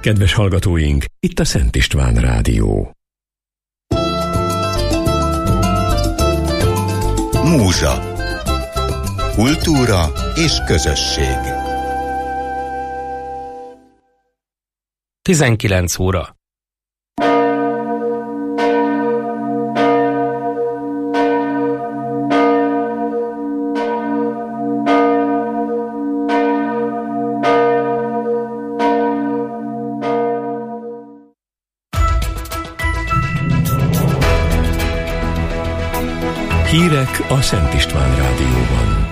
Kedves hallgatóink, itt a Szent István Rádió. Múzsa. Kultúra és közösség. 19 óra. Hírek a Szent István Rádióban.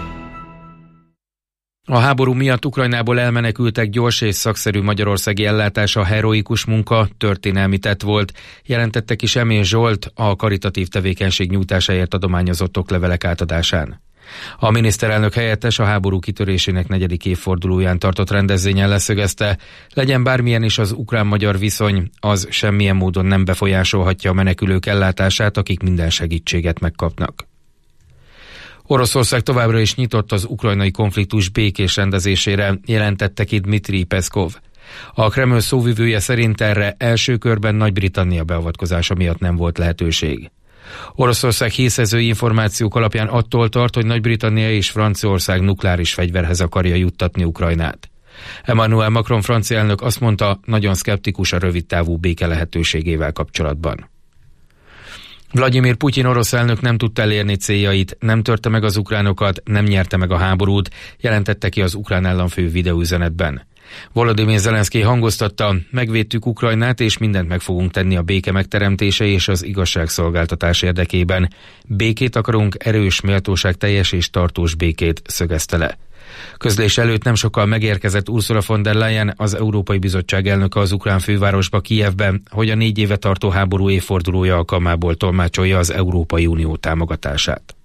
A háború miatt Ukrajnából elmenekültek gyors és szakszerű magyarországi ellátása heroikus munka, történelmi tett volt, jelentette ki Semén Zsolt a karitatív tevékenység nyújtásáért adományozott oklevelek átadásán. A miniszterelnök helyettes a háború kitörésének 4. évfordulóján tartott rendezvényen leszögezte, legyen bármilyen is az ukrán-magyar viszony, az semmilyen módon nem befolyásolhatja a menekülők ellátását, akik minden segítséget megkapnak. Oroszország továbbra is nyitott az ukrajnai konfliktus békés rendezésére, jelentette ki Dmitri Peszkov. A Kreml szóvivője szerint erre első körben Nagy-Britannia beavatkozása miatt nem volt lehetőség. Oroszország hészezői információk alapján attól tart, hogy Nagy-Britannia és Franciaország nukleáris fegyverhez akarja juttatni Ukrajnát. Emmanuel Macron francia elnök azt mondta, nagyon szkeptikus a rövidtávú béke lehetőségével kapcsolatban. Vladimir Putyin orosz elnök nem tudta elérni céljait, nem törte meg az ukránokat, nem nyerte meg a háborút, jelentette ki az ukrán államfő videóüzenetben. Volodymyr Zelenszkij hangoztatta, megvédtük Ukrajnát és mindent meg fogunk tenni a béke megteremtése és az igazságszolgáltatás érdekében. Békét akarunk, erős, méltóságteljes és tartós békét, szögezte le. Közlés előtt nem sokkal megérkezett Ursula von der Leyen, az Európai Bizottság elnöke az ukrán fővárosba, Kijevbe, hogy a 4 éve tartó háború évfordulója alkalmából tolmácsolja az Európai Unió támogatását.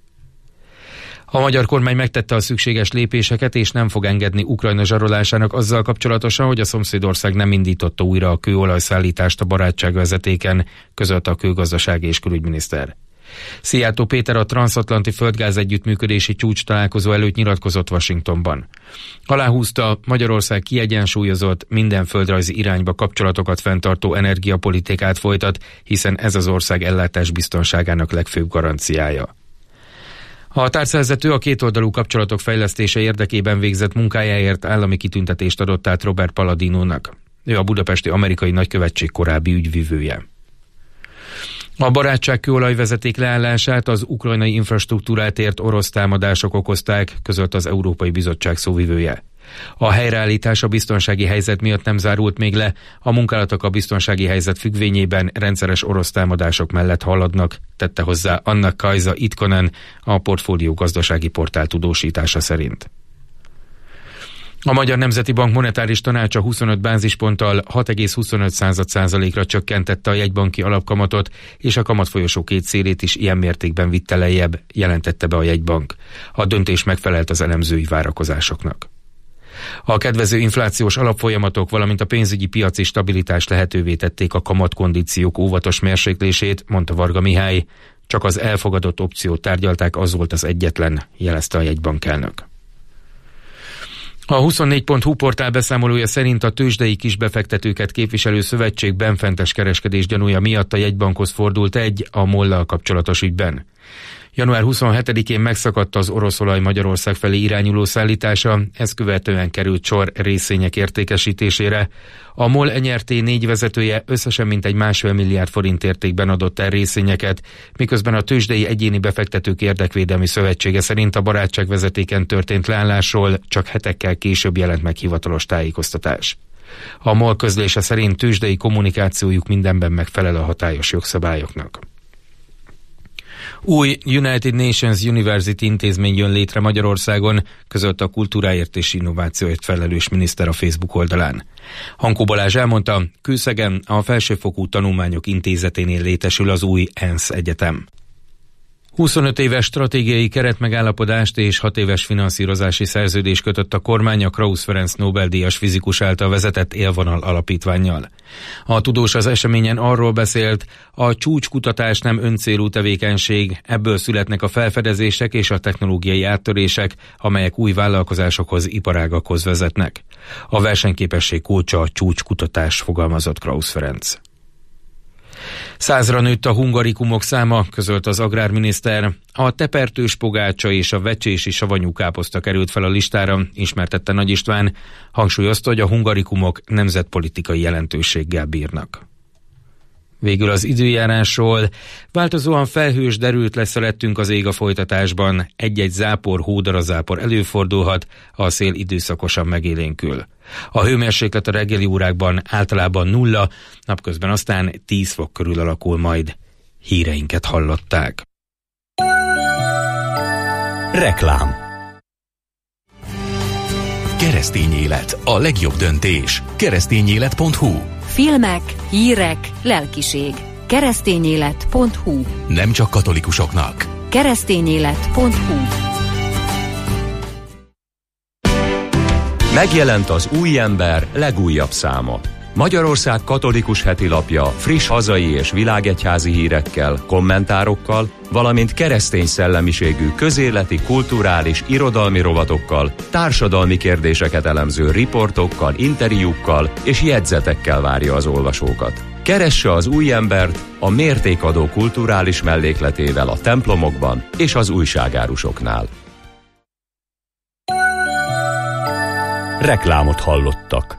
A magyar kormány megtette a szükséges lépéseket, és nem fog engedni Ukrajna zsarolásának azzal kapcsolatosan, hogy a szomszédország nem indította újra a kőolajszállítást a barátságvezetéken, közölte a kőgazdasági és külügyminiszter. Szijjártó Péter a transzatlanti földgáz együttműködési csúcs találkozó előtt nyilatkozott Washingtonban. Aláhúzta, Magyarország kiegyensúlyozott, minden földrajzi irányba kapcsolatokat fenntartó energiapolitikát folytat, hiszen ez az ország ellátás biztonságának legfőbb garanciája. A tárcavezető a kétoldalú kapcsolatok fejlesztése érdekében végzett munkájáért állami kitüntetést adott át Robert Palladinónak. Ő a budapesti amerikai nagykövetség korábbi ügyvivője. A barátság kőolajvezeték leállását az ukrajnai infrastruktúrát ért orosz támadások okozták, közölt az Európai Bizottság szóvivője. A helyreállítás a biztonsági helyzet miatt nem zárult még le, a munkálatok a biztonsági helyzet függvényében rendszeres orosz támadások mellett haladnak, tette hozzá Anna Kajza Itkonen, a Portfólió gazdasági portál tudósítása szerint. A Magyar Nemzeti Bank monetáris tanácsa 25 bázisponttal 6,25%-ra csökkentette a jegybanki alapkamatot, és a kamatfolyosó két szélét is ilyen mértékben vitte lejjebb, jelentette be a jegybank. A döntés megfelelt az elemzői várakozásoknak. A kedvező inflációs alapfolyamatok, valamint a pénzügyi piaci stabilitás lehetővé tették a kamatkondíciók óvatos mérséklését, mondta Varga Mihály. Csak az elfogadott opciót tárgyalták, az volt az egyetlen, jelezte a jegybank elnök. A 24.hu portál beszámolója szerint a tőzsdei kisbefektetőket képviselő szövetség benfentes kereskedés gyanúja miatt a jegybankhoz fordult a MOL-lal kapcsolatos ügyben. Január 27-én megszakadt az oroszolaj Magyarország felé irányuló szállítása, ezt követően került sor részvények értékesítésére. A MOL NRT 4 vezetője összesen mintegy 1,5 milliárd forint értékben adott el részvényeket, miközben a tőzsdei egyéni befektetők érdekvédelmi szövetsége szerint a barátságvezetéken történt leállásról csak hetekkel később jelent meg hivatalos tájékoztatás. A MOL közlése szerint tőzsdei kommunikációjuk mindenben megfelel a hatályos jogszabályoknak. Új United Nations University intézmény jön létre Magyarországon, közölte a kultúráért és innovációért felelős miniszter a Facebook oldalán. Hankó Balázs elmondta, Kőszegen a Felsőfokú Tanulmányok Intézeténél létesül az új ENSZ egyetem. 25 éves stratégiai keretmegállapodást és 6 éves finanszírozási szerződést kötött a kormány a Krausz Ferenc Nobel-díjas fizikus által vezetett Élvonal alapítvánnyal. A tudós az eseményen arról beszélt, a csúcskutatás nem öncélú tevékenység, ebből születnek a felfedezések és a technológiai áttörések, amelyek új vállalkozásokhoz, iparágakhoz vezetnek. A versenyképesség kulcsa a csúcskutatás, fogalmazott Krausz Ferenc. 100-ra nőtt a hungarikumok száma, közölt az agrárminiszter. A tepertős pogácsa és a vecsési savanyú káposzta került fel a listára, ismertette Nagy István. Hangsúlyozta, hogy a hungarikumok nemzetpolitikai jelentőséggel bírnak. Végül az időjárásról. Változóan felhős, derült lesz felettünk az ég a folytatásban. Egy-egy zápor, hódarazápor előfordulhat, a szél időszakosan megélénkül. A hőmérséklet a reggeli órákban általában 0, napközben aztán 10 fok körül alakul majd. Híreinket hallották. Reklám. Keresztény élet, a legjobb döntés. Keresztényélet.hu. Filmek, hírek, lelkiség. Keresztényélet.hu. Nem csak katolikusoknak. Keresztényélet.hu. Megjelent az Új Ember legújabb száma. Magyarország katolikus hetilapja friss hazai és világegyházi hírekkel, kommentárokkal, valamint keresztény szellemiségű közéleti, kulturális, irodalmi rovatokkal, társadalmi kérdéseket elemző riportokkal, interjúkkal és jegyzetekkel várja az olvasókat. Keresse az Új Embert a mértékadó kulturális mellékletével a templomokban és az újságárusoknál. Reklámot hallottak.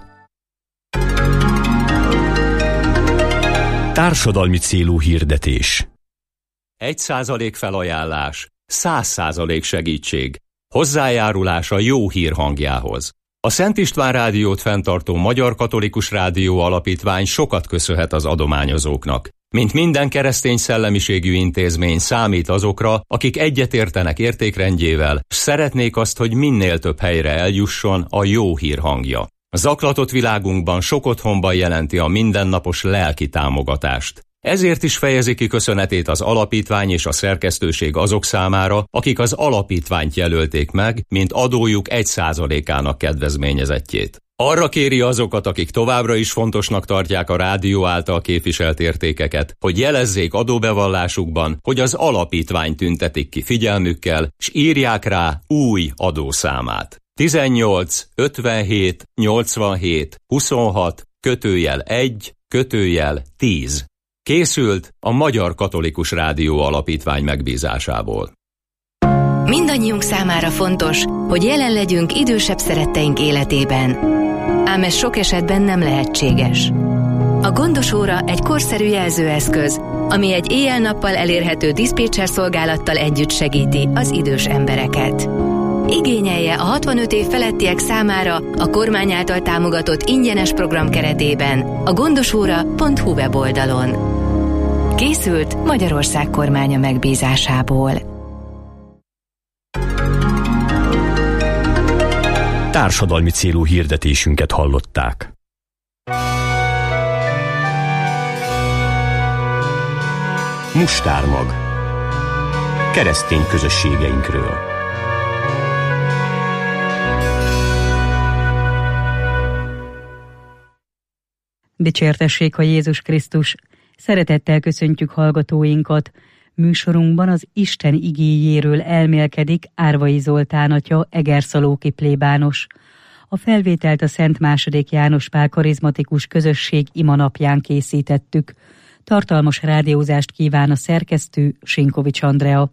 Társadalmi célú hirdetés. 1% felajánlás, 100% segítség. Hozzájárulás a jó hír hangjához. A Szent István Rádiót fenntartó Magyar Katolikus Rádió Alapítvány sokat köszönhet az adományozóknak. Mint minden keresztény szellemiségű intézmény számít azokra, akik egyetértenek értékrendjével, s szeretnék azt, hogy minél több helyre eljusson a jó hír hangja. A zaklatott világunkban sok otthonban jelenti a mindennapos lelki támogatást. Ezért is fejezi ki köszönetét az alapítvány és a szerkesztőség azok számára, akik az alapítványt jelölték meg, mint adójuk 1%-ának kedvezményezettjét. Arra kéri azokat, akik továbbra is fontosnak tartják a rádió által képviselt értékeket, hogy jelezzék adóbevallásukban, hogy az alapítvány tüntetik ki figyelmükkel, s írják rá új adószámát. 18 57 87 26 /1 /10. Készült a Magyar Katolikus Rádió Alapítvány megbízásából. Mindannyiunk számára fontos, hogy jelen legyünk idősebb szeretteink életében. Ám ez sok esetben nem lehetséges. A Gondos óra egy korszerű jelzőeszköz, ami egy éjjel-nappal elérhető diszpécser szolgálattal együtt segíti az idős embereket. Igényelje a 65 év felettiek számára a kormány által támogatott ingyenes program keretében a gondosóra.hu weboldalon. Készült Magyarország kormánya megbízásából. Társadalmi célú hirdetésünket hallották. Mustármag. Keresztény közösségeinkről. Dicsértessék a Jézus Krisztus! Szeretettel köszöntjük hallgatóinkat. Műsorunkban az Isten igéjéről elmélkedik Árvai Zoltán atya, egerszalóki plébános. A felvételt a Szent II. János Pál karizmatikus közösség imanapján készítettük. Tartalmas rádiózást kíván a szerkesztő, Sinkovics Andrea.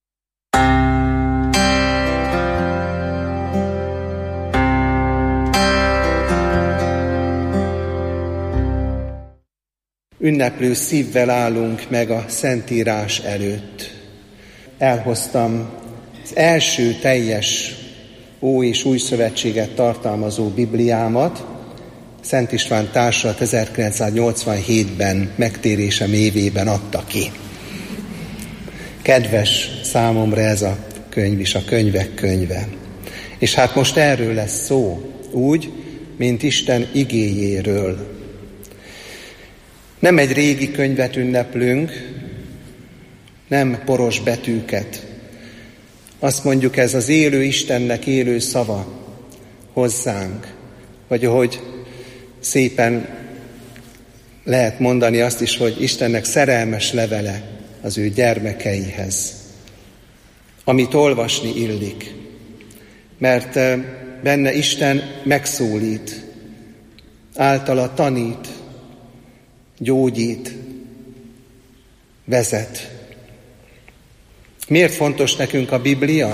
Ünneplő szívvel állunk meg a Szentírás előtt. Elhoztam az első teljes Ó- és Új Szövetséget tartalmazó Bibliámat. Szent István Társat 1987-ben megtérésem évében adta ki. Kedves számomra ez a könyv is, a könyvek könyve. És hát most erről lesz szó, úgy, mint Isten igéjéről. Nem egy régi könyvet ünneplünk, nem poros betűket. Azt mondjuk, ez az élő Istennek élő szava hozzánk. Vagy ahogy szépen lehet mondani azt is, hogy Istennek szerelmes levele az ő gyermekeihez, amit olvasni illik. Mert benne Isten megszólít, általa tanít, gyógyít, vezet. Miért fontos nekünk a Biblia?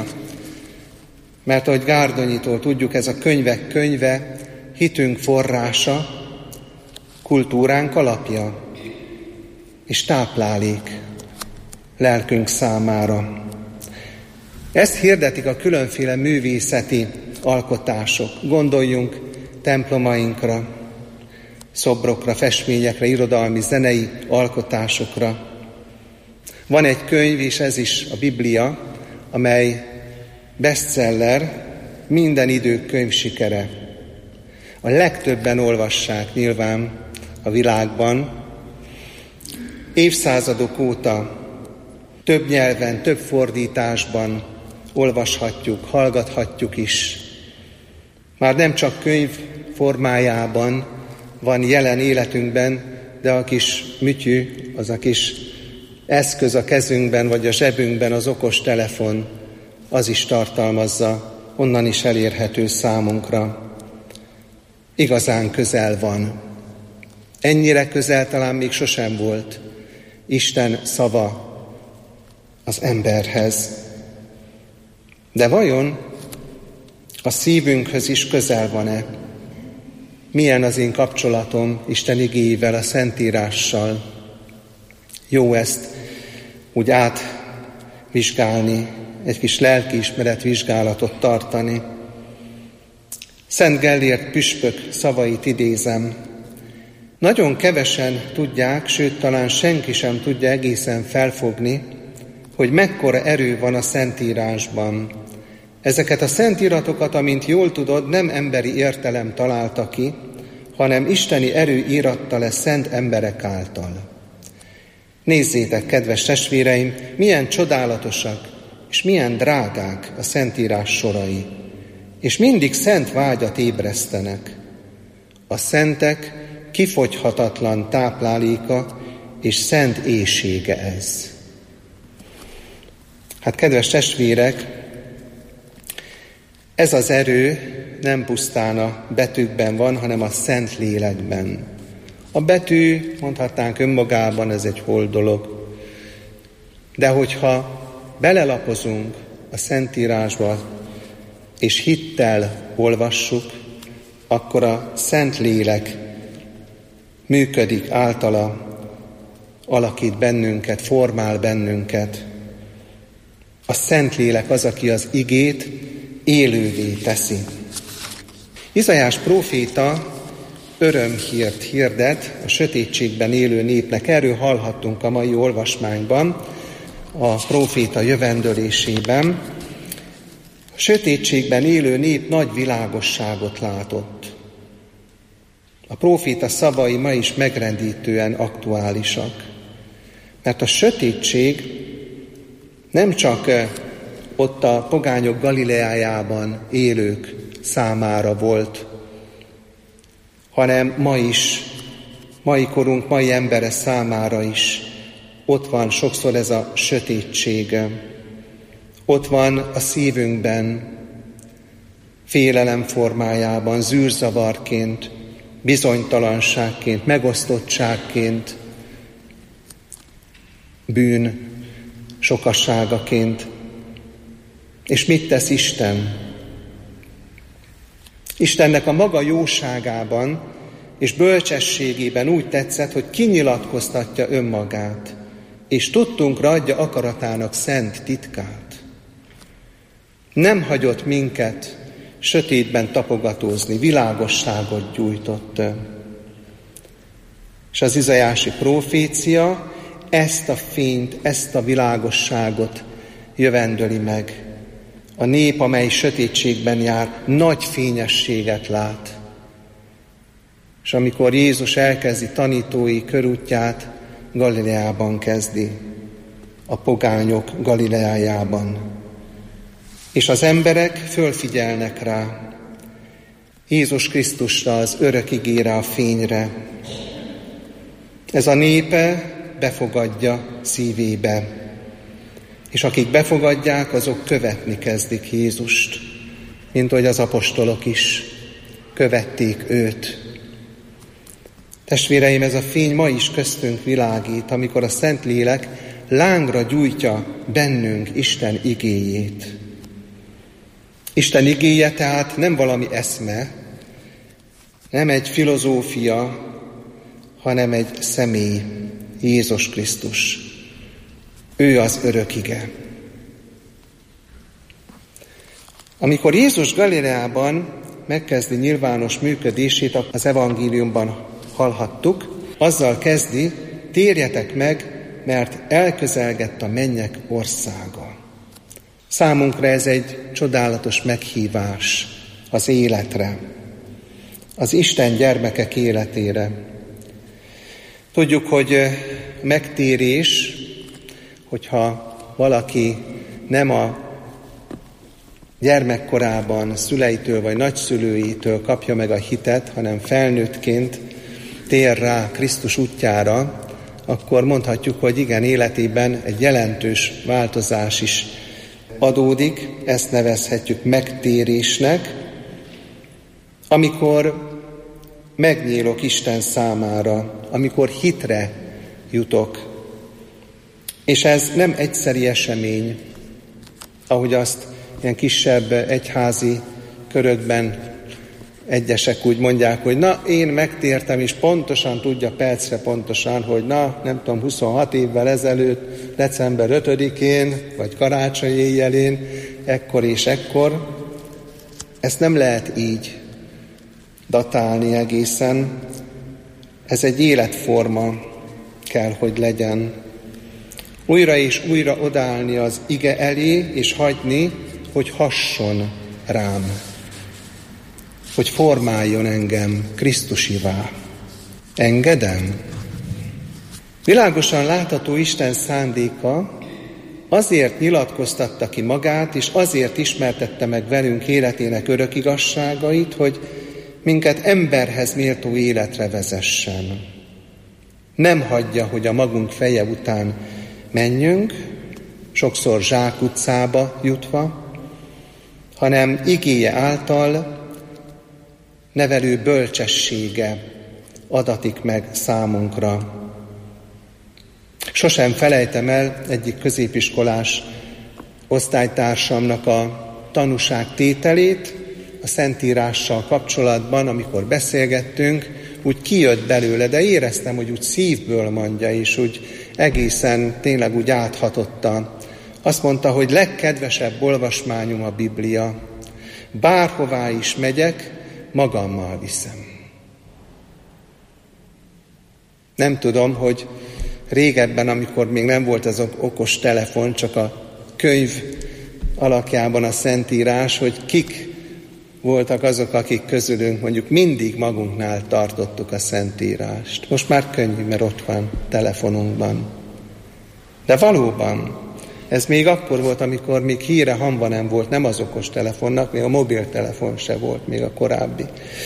Mert ahogy Gárdonyitól tudjuk, ez a könyvek könyve, hitünk forrása, kultúránk alapja és táplálék lelkünk számára. Ezt hirdetik a különféle művészeti alkotások. Gondoljunk templomainkra, szobrokra, festményekre, irodalmi, zenei alkotásokra. Van egy könyv, és ez is a Biblia, amely bestseller, minden idők könyvsikere. A legtöbben olvassák nyilván a világban. Évszázadok óta több nyelven, több fordításban olvashatjuk, hallgathatjuk is. Már nem csak könyv formájában van jelen életünkben, de a kis műtyű, az a kis eszköz a kezünkben vagy a zsebünkben, az okos telefon, az is tartalmazza, onnan is elérhető számunkra. Igazán közel van. Ennyire közel talán még sosem volt Isten szava az emberhez. De vajon a szívünkhöz is közel van-e? Milyen az én kapcsolatom Isten igéjével, a Szentírással? Jó ezt úgy átvizsgálni, egy kis lelkiismeret vizsgálatot tartani. Szent Gellért püspök szavait idézem. Nagyon kevesen tudják, sőt talán senki sem tudja egészen felfogni, hogy mekkora erő van a Szentírásban. Ezeket a szentíratokat, amint jól tudod, nem emberi értelem találta ki, hanem isteni erő íratta le szent emberek által. Nézzétek, kedves testvéreim, milyen csodálatosak és milyen drágák a Szentírás sorai, és mindig szent vágyat ébresztenek. A szentek kifogyhatatlan tápláléka és szent éhsége ez. Hát, kedves testvérek, ez az erő nem pusztán a betűkben van, hanem a Szent Lélekben. A betű, mondhatnánk önmagában, ez egy hol dolog. De hogyha belelapozunk a Szentírásba, és hittel olvassuk, akkor a Szent Lélek működik általa, alakít bennünket, formál bennünket. A Szentlélek az, aki az igét élővé teszi. Izaiás próféta örömhírt hirdet a sötétségben élő népnek. Erről hallhattunk a mai olvasmányban, a próféta jövendölésében. A sötétségben élő nép nagy világosságot látott. A próféta szavai ma is megrendítően aktuálisak. Mert a sötétség nem csak ott a pogányok Galileájában élők számára volt, hanem ma is, mai korunk, mai embere számára is ott van sokszor ez a sötétség. Ott van a szívünkben, félelem formájában, zűrzavarként, bizonytalanságként, megosztottságként, bűn sokasságaként. És mit tesz Isten? Istennek a maga jóságában és bölcsességében úgy tetszett, hogy kinyilatkoztatja önmagát, és tudtunkra adja akaratának szent titkát. Nem hagyott minket sötétben tapogatózni, világosságot gyújtott. És az izaiási profécia ezt a fényt, ezt a világosságot jövendöli meg. A nép, amely sötétségben jár, nagy fényességet lát. És amikor Jézus elkezdi tanítói körútját, Galileában kezdi. a pogányok Galileájában. És az emberek fölfigyelnek rá, Jézus Krisztusra, az örök igére, a fényre. Ez a népe befogadja szívébe, és akik befogadják, azok követni kezdik Jézust, mint hogy az apostolok is követték őt. Testvéreim, ez a fény ma is köztünk világít, amikor a Szentlélek lángra gyújtja bennünk Isten igéjét. Isten igéje tehát nem valami eszme, nem egy filozófia, hanem egy személy, Jézus Krisztus. Ő az örök ige. Amikor Jézus Galileában megkezdi nyilvános működését, az evangéliumban hallhattuk, azzal kezdi, térjetek meg, mert elközelgett a mennyek országa. Számunkra ez egy csodálatos meghívás az életre, az Isten gyermekek életére. Tudjuk, hogy megtérés, hogyha valaki nem a gyermekkorában szüleitől vagy nagyszülőitől kapja meg a hitet, hanem felnőttként tér rá Krisztus útjára, akkor mondhatjuk, hogy igen, életében egy jelentős változás is adódik, ezt nevezhetjük megtérésnek, amikor megnyílok Isten számára, amikor hitre jutok. És ez nem egyszeri esemény, ahogy azt ilyen kisebb egyházi körökben egyesek úgy mondják, hogy na, én megtértem, és pontosan tudja percre pontosan, hogy na, nem tudom, 26 évvel ezelőtt, december 5-én, vagy karácsony éjjelén, ekkor és ekkor. Ezt nem lehet így datálni egészen. Ez egy életforma kell, hogy legyen. Újra és újra odaállni az ige elé, és hagyni, hogy hasson rám, hogy formáljon engem Krisztusivá. Engedem? Világosan látható Isten szándéka azért nyilatkoztatta ki magát, és azért ismertette meg velünk életének örök igazságait, hogy minket emberhez méltó életre vezessen. Nem hagyja, hogy a magunk feje után menjünk, sokszor zsákutcába jutva, hanem igéje által nevelő bölcsessége adatik meg számunkra. Sosem felejtem el egyik középiskolás osztálytársamnak a tanúságtételét a Szentírással kapcsolatban, amikor beszélgettünk, úgy kijött belőle, de éreztem, hogy úgy szívből mondja, és úgy egészen tényleg úgy áthatotta. Azt mondta, hogy legkedvesebb olvasmányom a Biblia. Bárhová is megyek, magammal viszem. Nem tudom, hogy régebben, amikor még nem volt ez az okos telefon, csak a könyv alakjában a Szentírás, hogy kik voltak azok, akik közülünk mondjuk mindig magunknál tartottuk a Szentírást. Most már könnyű, mert ott van telefonunkban. De valóban, ez még akkor volt, amikor még híre hamva nem volt, nem az okos telefonnak, még a mobiltelefon se volt, még a korábbi.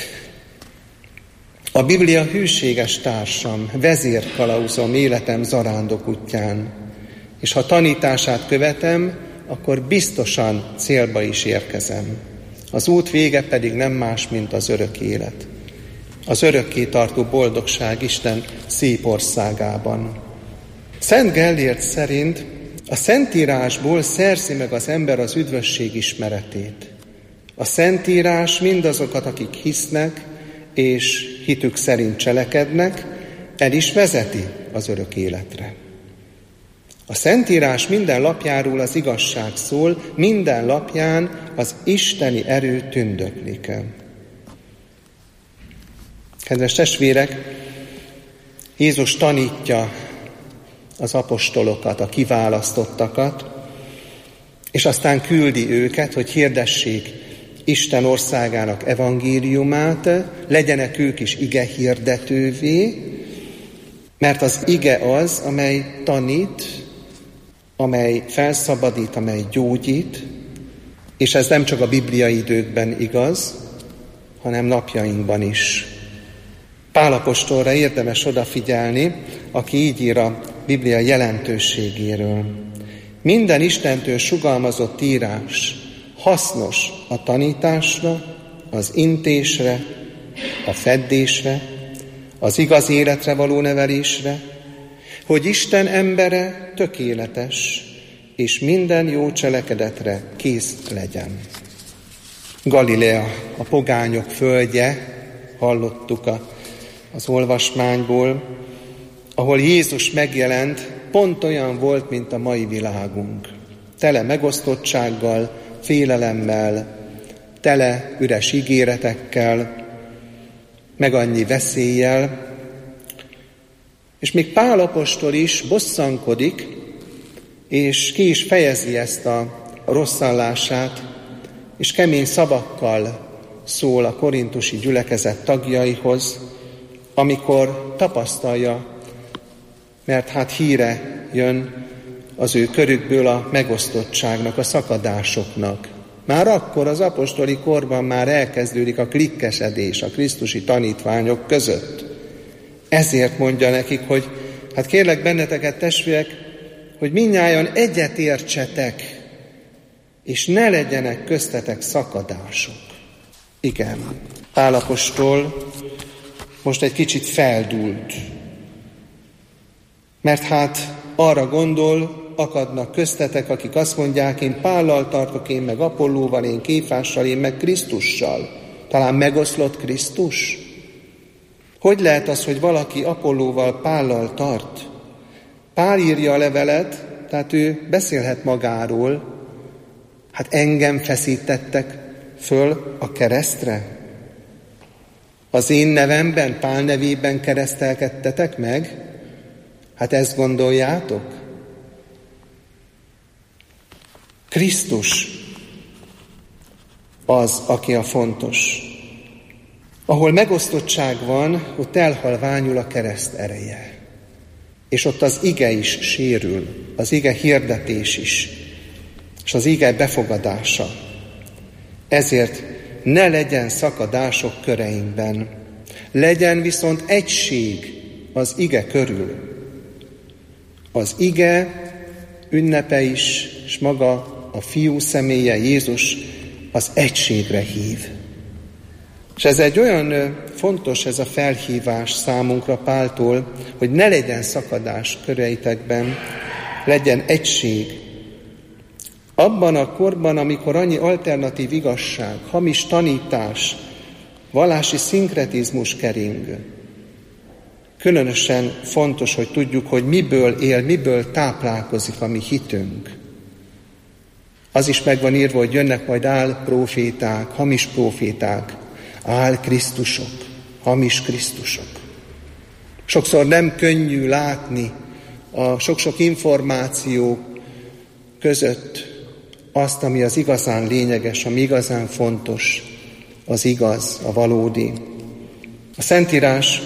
A Biblia hűséges társam, vezérkalauzom életem zarándok útján, és ha tanítását követem, akkor biztosan célba is érkezem. Az út vége pedig nem más, mint az örök élet. Az örökké tartó boldogság Isten szép országában. Szent Gellért szerint a Szentírásból szerzi meg az ember az üdvösség ismeretét. A Szentírás mindazokat, akik hisznek és hitük szerint cselekednek, el is vezeti az örök életre. A Szentírás minden lapjáról az igazság szól, minden lapján az isteni erő tündöklik. Kedves testvérek, Jézus tanítja az apostolokat, a kiválasztottakat, és aztán küldi őket, hogy hirdessék Isten országának evangéliumát, legyenek ők is ige hirdetővé, mert az ige az, amely tanít, amely felszabadít, amely gyógyít, és ez nem csak a bibliai időkben igaz, hanem napjainkban is. Pál apostolra érdemes odafigyelni, aki így ír a Biblia jelentőségéről. Minden Istentől sugalmazott írás hasznos a tanításra, az intésre, a feddésre, az igaz életre való nevelésre, hogy Isten embere tökéletes, és minden jó cselekedetre kész legyen. Galilea, a pogányok földje, hallottuk az olvasmányból, ahol Jézus megjelent, pont olyan volt, mint a mai világunk. Tele megosztottsággal, félelemmel, tele üres ígéretekkel, meg annyi veszéllyel, és még Pál apostol is bosszankodik, és ki is fejezi ezt a rosszallását, és kemény szavakkal szól a korintusi gyülekezet tagjaihoz, amikor tapasztalja, mert hát híre jön az ő körükből a megosztottságnak, a szakadásoknak. Már akkor az apostoli korban már elkezdődik a klikkesedés a krisztusi tanítványok között. Ezért mondja nekik, hogy hát kérlek benneteket, testvérek, hogy mindnyájan egyetértsetek, és ne legyenek köztetek szakadások. Igen, Pál apostol most egy kicsit feldúlt, mert hát arra gondol, akadnak köztetek, akik azt mondják, én Pállal tartok, én meg Apollóval, én Kéfással, én meg Krisztussal. Talán megoszlott Krisztus? Hogy lehet az, hogy valaki Apollóval, Pállal tart? Pál írja a levelet, tehát ő beszélhet magáról. Hát engem feszítettek föl a keresztre? Az én nevemben, Pál nevében keresztelkedtetek meg? Hát ezt gondoljátok? Krisztus az, aki a fontos. Ahol megosztottság van, ott elhalványul a kereszt ereje. És ott az ige is sérül, az ige hirdetés is, és az ige befogadása. Ezért ne legyen szakadások köreinkben, legyen viszont egység az ige körül. Az ige ünnepe is, és maga a Fiú személye, Jézus az egységre hív. És ez egy olyan fontos, ez a felhívás számunkra Páltól, hogy ne legyen szakadás köreitekben, legyen egység. Abban a korban, amikor annyi alternatív igazság, hamis tanítás, vallási szinkretizmus kering, különösen fontos, hogy tudjuk, hogy miből él, miből táplálkozik a mi hitünk. Az is meg van írva, hogy jönnek majd álproféták, hamis proféták, álkrisztusok, hamis krisztusok. Sokszor nem könnyű látni a sok-sok információ között azt, ami az igazán lényeges, ami igazán fontos, az igaz, a valódi. A Szentírás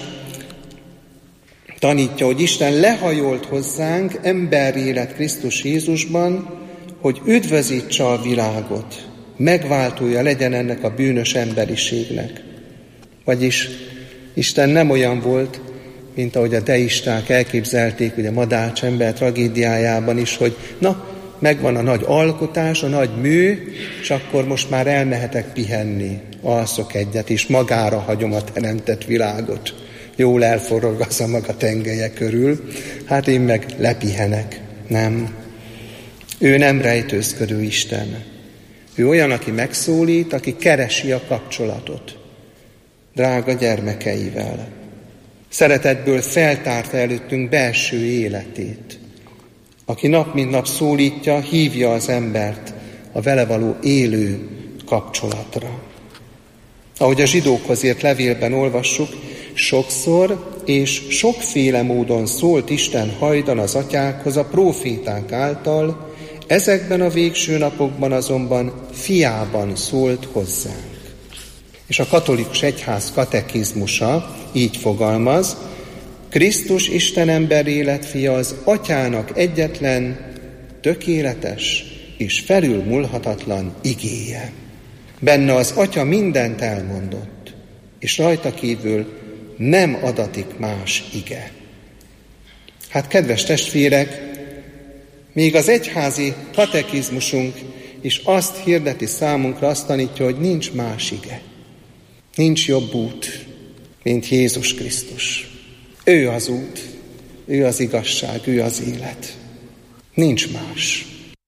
tanítja, hogy Isten lehajolt hozzánk emberi élet Krisztus Jézusban, hogy üdvözítse a világot, megváltója legyen ennek a bűnös emberiségnek. Vagyis Isten nem olyan volt, mint ahogy a deisták elképzelték, ugye Madács ember tragédiájában is, hogy na, megvan a nagy alkotás, a nagy mű, és akkor most már elmehetek pihenni, alszok egyet, és magára hagyom a teremtett világot. Jól elforog az a maga tengelye körül, hát én meg lepihenek. Nem. Ő nem rejtőzködő Isten. Ő olyan, aki megszólít, aki keresi a kapcsolatot drága gyermekeivel. Szeretetből feltárta előttünk belső életét, aki nap mint nap szólítja, hívja az embert a vele való élő kapcsolatra. Ahogy a zsidókhoz írt levélben olvassuk, sokszor és sokféle módon szólt Isten hajdan az atyákhoz a próféták által, ezekben a végső napokban azonban fiában szólt hozzánk. És a katolikus egyház katekizmusa így fogalmaz, Krisztus Isten ember életfia az atyának egyetlen, tökéletes és felülmúlhatatlan igéje. Benne az Atya mindent elmondott, és rajta kívül nem adatik más ige. Hát, kedves testvérek, még az egyházi katekizmusunk is azt hirdeti számunkra, azt tanítja, hogy nincs más ige. Nincs jobb út, mint Jézus Krisztus. Ő az út, ő az igazság, ő az élet. Nincs más.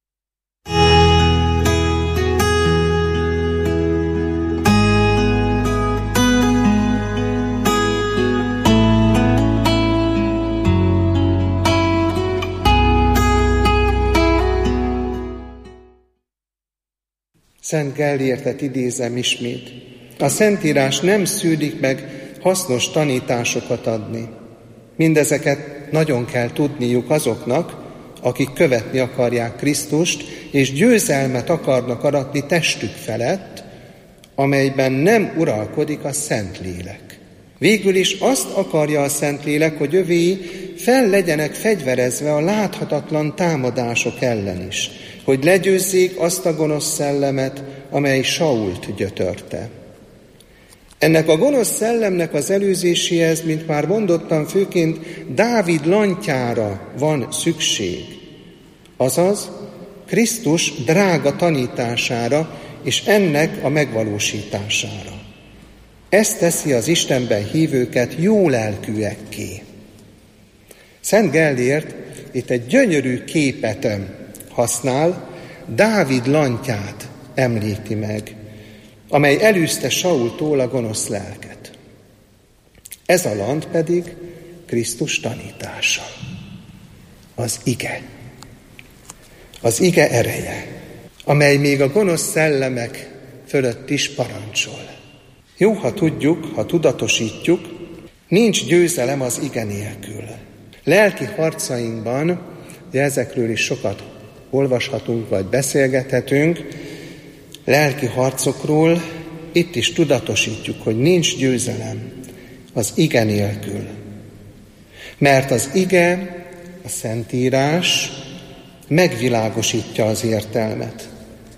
Szent Gellértet idézem ismét. A Szentírás nem szűdik meg hasznos tanításokat adni. Mindezeket nagyon kell tudniuk azoknak, akik követni akarják Krisztust, és győzelmet akarnak aratni testük felett, amelyben nem uralkodik a Szentlélek. Végül is azt akarja a Szentlélek, hogy övéi fel legyenek fegyverezve a láthatatlan támadások ellen is, hogy legyőzzék azt a gonosz szellemet, amely Sault gyötörte. Ennek a gonosz szellemnek az előzéséhez, mint már mondottam, főként Dávid lantjára van szükség, azaz Krisztus drága tanítására és ennek a megvalósítására. Ez teszi az Istenben hívőket jó lelkűekké. Szent Gellért itt egy gyönyörű képet használ, Dávid lantját említi meg, amely elűzte Saultól a gonosz lelket. Ez a lant pedig Krisztus tanítása. Az ige. Az ige ereje, amely még a gonosz szellemek fölött is parancsol. Jó, ha tudjuk, ha tudatosítjuk, nincs győzelem az ige nélkül. Lelki harcainkban, de ezekről is sokat olvashatunk, vagy beszélgethetünk, lelki harcokról, itt is tudatosítjuk, hogy nincs győzelem az ige nélkül. Mert az ige, a Szentírás megvilágosítja az értelmet,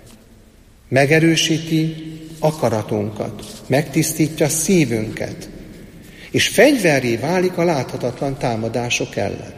megerősíti akaratunkat, megtisztítja szívünket, és fegyverré válik a láthatatlan támadások ellen.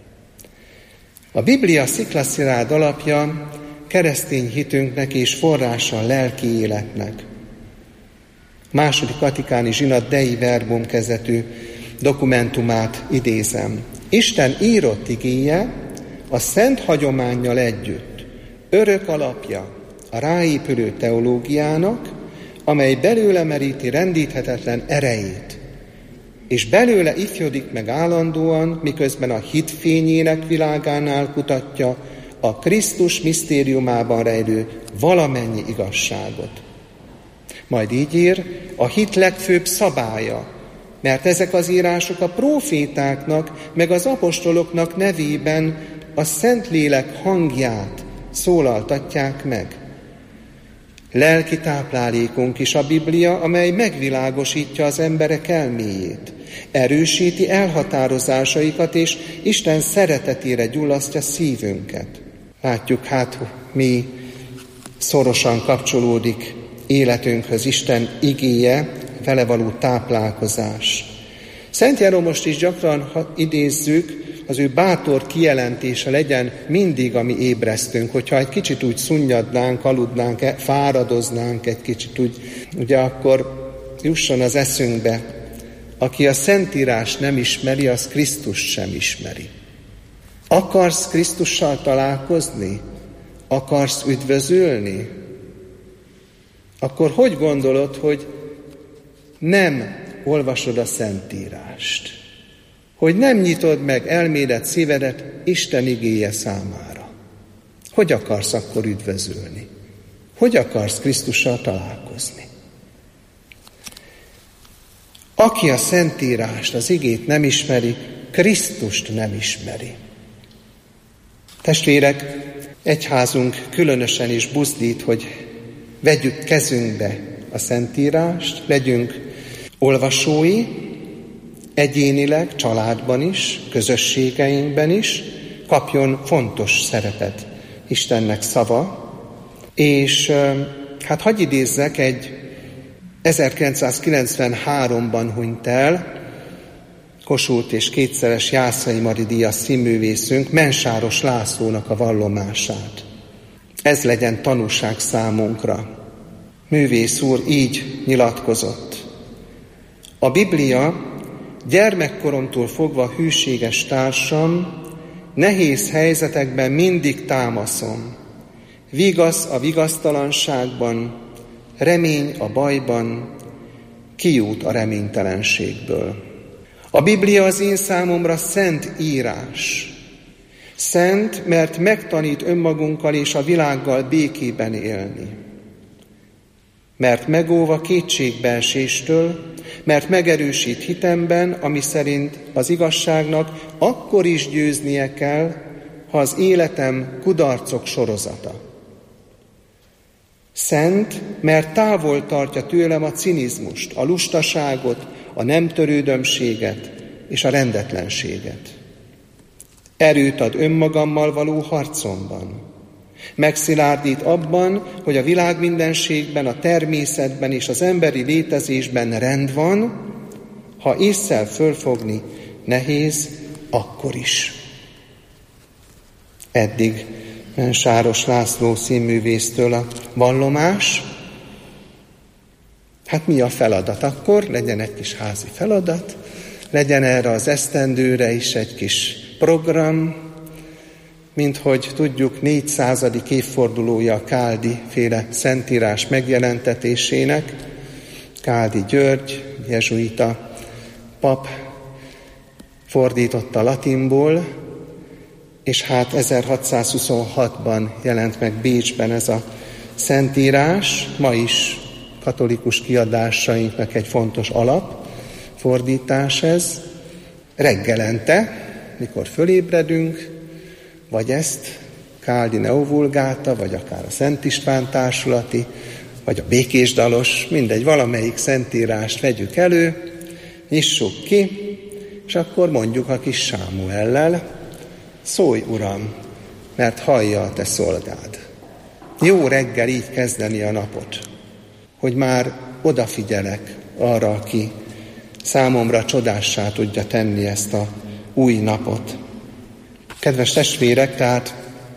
A Biblia sziklaszilárd alapja keresztény hitünknek és forrása a lelki életnek. Második vatikáni zsinat Dei Verbum kezetű dokumentumát idézem. Isten írott igéje a szent hagyománnyal együtt örök alapja a ráépülő teológiának, amely belőle meríti rendíthetetlen erejét, és belőle ifjodik meg állandóan, miközben a hit fényének világánál kutatja a Krisztus misztériumában rejlő valamennyi igazságot. Majd így ír, a hit legfőbb szabálya, mert ezek az írások a prófétáknak, meg az apostoloknak nevében a Szentlélek hangját szólaltatják meg. Lelki táplálékunk is a Biblia, amely megvilágosítja az emberek elméjét, erősíti elhatározásaikat, és Isten szeretetére gyullasztja szívünket. Látjuk hát, mi szorosan kapcsolódik életünkhöz Isten igéje, vele való táplálkozás. Szent Jéromost is gyakran idézzük, az ő bátor kijelentése legyen mindig a mi ébresztünk, hogyha egy kicsit úgy szunnyadnánk, aludnánk, fáradoznánk egy kicsit úgy, ugye akkor jusson az eszünkbe, aki a Szentírást nem ismeri, az Krisztust sem ismeri. Akarsz Krisztussal találkozni? Akarsz üdvözülni? Akkor hogy gondolod, hogy nem olvasod a Szentírást? Hogy nem nyitod meg elmédet, szívedet Isten igéje számára? Hogy akarsz akkor üdvözülni? Hogy akarsz Krisztussal találkozni? Aki a Szentírást, az igét nem ismeri, Krisztust nem ismeri. Testvérek, egyházunk különösen is buzdít, hogy vegyük kezünkbe a Szentírást, legyünk olvasói, egyénileg, családban is, közösségeinkben is, kapjon fontos szerepet Istennek szava, és hát hadd idézzek egy 1993-ban hunyt el Kossuth és kétszeres Jászai Mari díjas színművészünk, Mensáros Lászlónak a vallomását. Ez legyen tanúság számunkra. Művész úr így nyilatkozott: a Biblia gyermekkoromtól fogva hűséges társam, nehéz helyzetekben mindig támaszom. Vigasz a vigasztalanságban, remény a bajban, kiút a reménytelenségből. A Biblia az én számomra szent írás. Szent, mert megtanít önmagunkkal és a világgal békében élni. Mert megóv a kétségbeeséstől, mert megerősít hitemben, ami szerint az igazságnak akkor is győznie kell, ha az életem kudarcok sorozata. Szent, mert távol tartja tőlem a cinizmust, a lustaságot, a nem törődömséget és a rendetlenséget. Erőt ad önmagammal való harcomban. Megszilárdít abban, hogy a világ mindenségben, a természetben és az emberi létezésben rend van, ha ésszel fölfogni nehéz, akkor is. Eddig Mensáros László színművésztől a vallomás. Hát mi a feladat akkor? Legyen egy kis házi feladat, legyen erre az esztendőre is egy kis program, mint hogy tudjuk, 400. évfordulója a Káldi féle szentírás megjelentetésének. Káldi György, jezsuita pap fordította latinból, és hát 1626-ban jelent meg Bécsben ez a szentírás, ma is katolikus kiadásainknak egy fontos alapfordítás ez. Reggelente, mikor fölébredünk, vagy ezt Káldi Neovulgáta, vagy akár a Szent István társulati, vagy a békésdalos, mindegy, valamelyik szentírást vegyük elő, nyissuk ki, és akkor mondjuk a kis Sámuellel: szólj, Uram, mert hallja a te szolgád. Jó reggel így kezdeni a napot, hogy már odafigyelek arra, aki számomra csodássá tudja tenni ezt a új napot. Kedves testvérek, tehát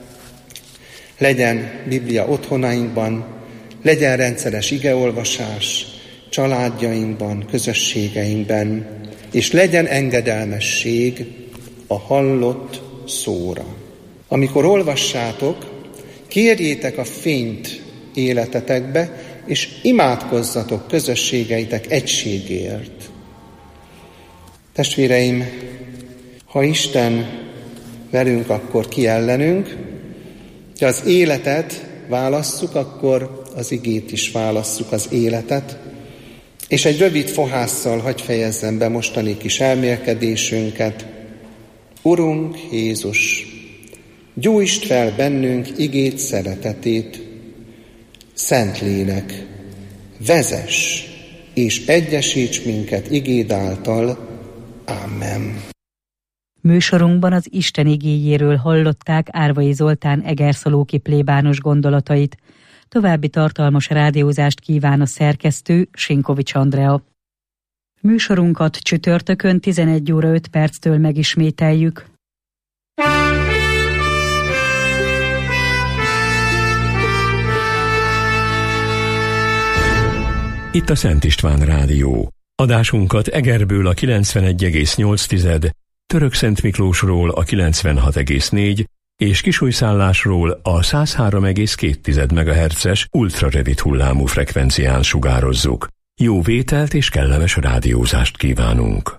legyen Biblia otthonainkban, legyen rendszeres igeolvasás családjainkban, közösségeinkben, és legyen engedelmesség a hallott szóra. Amikor olvassátok, kérjétek a fényt életetekbe, és imádkozzatok közösségeitek egységéért. Testvéreim, ha Isten velünk, akkor ki ellenünk. Ha az életet válasszuk, akkor az igét is válasszuk, az életet. És egy rövid fohásszal hadd fejezzem be mostani kis elmélkedésünket. Urunk Jézus, gyújtsd fel bennünk igét szeretetét, Szentlélek, vezess és egyesíts minket igéd által. Amen. Műsorunkban az Isten igéjéről hallották Árvai Zoltán egerszalóki plébános gondolatait. További tartalmas rádiózást kíván a szerkesztő, Sinkovics Andrea. Műsorunkat csütörtökön 11 óra 5 perctől megismételjük. Itt a Szent István Rádió. Adásunkat Egerből a 91,8, Törökszent Miklósról a 96,4 és Kisújszállásról a 103,2 MHz-es ultrarövid hullámú frekvencián sugározzuk. Jó vételt és kellemes rádiózást kívánunk!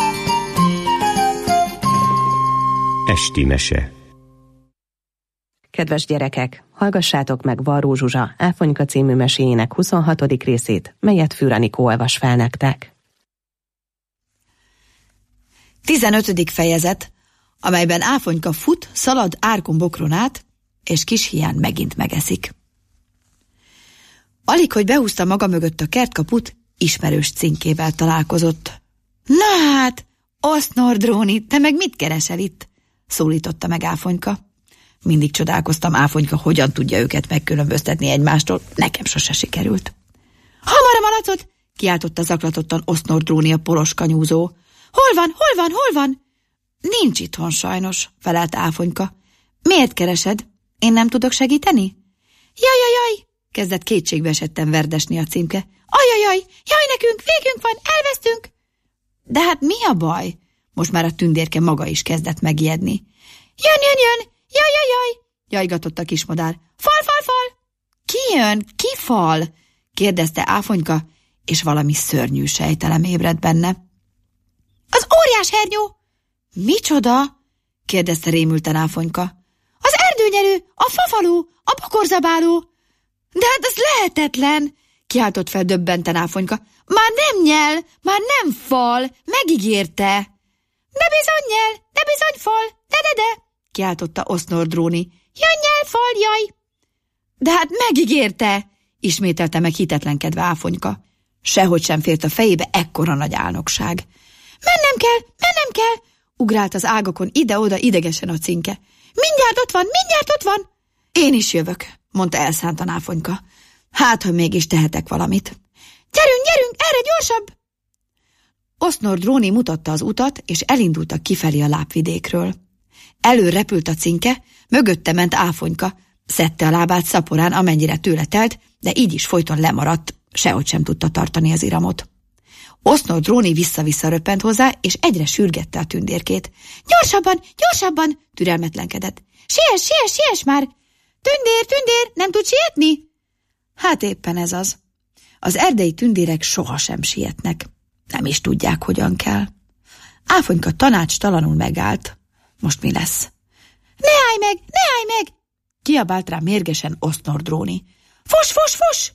Esti mese. Kedves gyerekek, hallgassátok meg Varró Zsuzsa Áfonyka című meséjének 26. részét, melyet Fűr Anikó olvas fel nektek. 15. fejezet, amelyben Áfonyka fut, szalad árkon bokron át, és kis hián megint megeszik. Alig, hogy behúzta maga mögött a kertkaput, ismerős cinkével találkozott. Na hát, Osznor Dróni, te meg mit keresel itt? Szólította meg Áfonyka. Mindig csodálkoztam, Áfonyka hogyan tudja őket megkülönböztetni egymástól, nekem sose sikerült. Hamar a malacot! Kiáltotta zaklatottan Osznor Dróni a poloskanyúzó. Hol van, hol van, hol van? Nincs itthon sajnos, felelt Áfonyka. Miért keresed? Én nem tudok segíteni? Jaj, kezdett kétségbe esetten verdesni a címke. Ajajaj, jaj nekünk, végünk van, elvesztünk! De hát mi a baj? Most már a tündérke maga is kezdett megijedni. Jön, jaj, jajgatott a kismadár. Fal! Ki jön? Ki fal? Kérdezte Áfonyka, és valami szörnyű sejtelem ébredt benne. Az óriás hernyó! Micsoda? Kérdezte rémülten Áfonyka. Az erdőnyerő, a fafaló, a bokorzabáló. De hát ez lehetetlen! Kiáltott fel döbbenten Áfonyka. Már nem nyel, már nem fal, megígérte. De bizony nyel, de bizony fal, de, kiáltotta Osznor Dróni. Jaj, nyel, fal, jaj! De hát megígérte, ismételte meg hitetlenkedve Áfonyka. Sehogy sem fért a fejébe ekkora nagy álnokság. Mennem kell, ugrált az ágakon ide-oda idegesen a cinke. Mindjárt ott van! Én is jövök, mondta elszántan Áfonyka. Hát, ha mégis tehetek valamit. Gyerünk, erre gyorsabb! Osznor Dróni mutatta az utat, és elindultak kifelé a lábvidékről. Elől repült a cinke, mögötte ment Áfonyka, szedte a lábát szaporán, amennyire tőle telt, de így is folyton lemaradt, sehogy sem tudta tartani az iramot. Osznor Dróni vissza-vissza röppent hozzá, és egyre sürgette a tündérkét. Gyorsabban, türelmetlenkedett. Siess már! Tündér, nem tud sietni? Hát éppen ez az. Az erdei tündérek sohasem sietnek. Nem is tudják, hogyan kell. Áfonyka tanácstalanul megállt. Most mi lesz? Ne állj meg! Kiabált rá mérgesen Osznor Dróni. Fuss!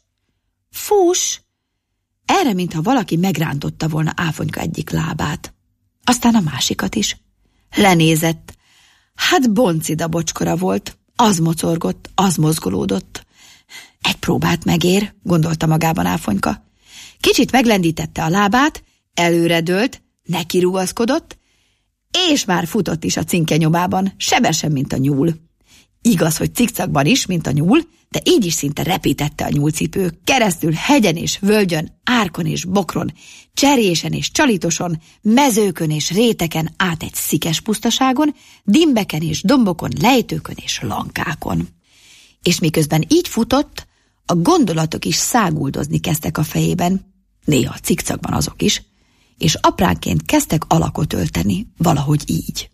Fuss! Erre, mintha valaki megrántotta volna Áfonyka egyik lábát. Aztán a másikat is. Lenézett. Hát boncida bocskora volt. Az mocorgott, az mozgolódott. Egy próbát megér, gondolta magában Áfonyka. Kicsit meglendítette a lábát, előredőlt, nekirugaszkodott, és már futott is a cinke nyomában, sebesen, mint a nyúl. Igaz, hogy cikcakban is, mint a nyúl, de így is szinte repítette a nyúlcipő, keresztül hegyen és völgyön, árkon és bokron, cserésen és csalitoson, mezőkön és réteken át egy szikes pusztaságon, dimbeken és dombokon, lejtőkön és lankákon. És miközben így futott, a gondolatok is száguldozni kezdtek a fejében, néha cikcakban azok is, és apránként kezdtek alakot ölteni, valahogy így.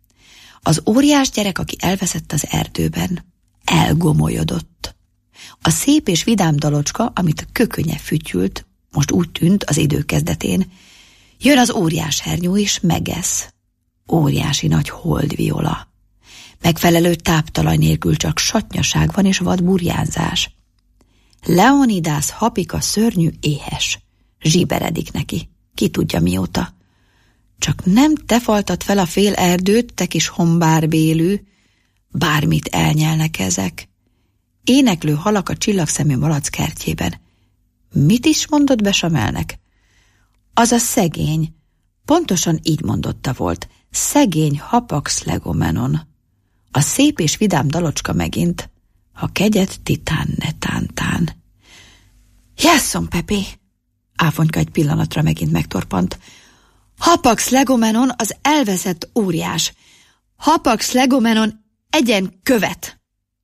Az óriás gyerek, aki elveszett az erdőben, elgomolyodott. A szép és vidám dalocska, amit a kökönye fütyült, most úgy tűnt az idő kezdetén, jön az óriás hernyó és megesz. Óriási nagy holdviola. Megfelelő táptalaj nélkül csak satnyaság van és vad burjánzás. Leonidász hapika szörnyű éhes. Zsiberedik neki. Ki tudja mióta. Csak nem te faltad fel a fél erdőt, te kis hombárbélű. Bármit elnyelnek ezek. Éneklő halak a csillagszemű malac kertjében. Mit is mondott Besamelnek? Az a szegény, pontosan így mondotta volt, szegény Hapax legomenon. A szép és vidám dalocska megint, ha kegyet titán ne tántán. Jasszom, Pepé! Áfonyka egy pillanatra megint megtorpant. Hapax legomenon az elveszett óriás. Hapax legomenon egyen követ.